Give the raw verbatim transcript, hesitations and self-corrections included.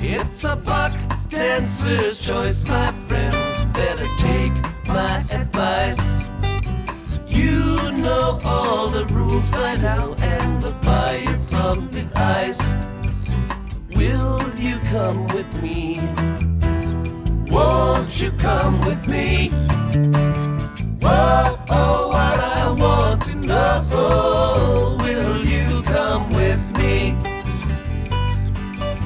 It's a buck dancer's choice, my friends. Better take my advice. You know all the rules by now, and the fire from the ice. Will you come with me? Won't you come with me? Whoa!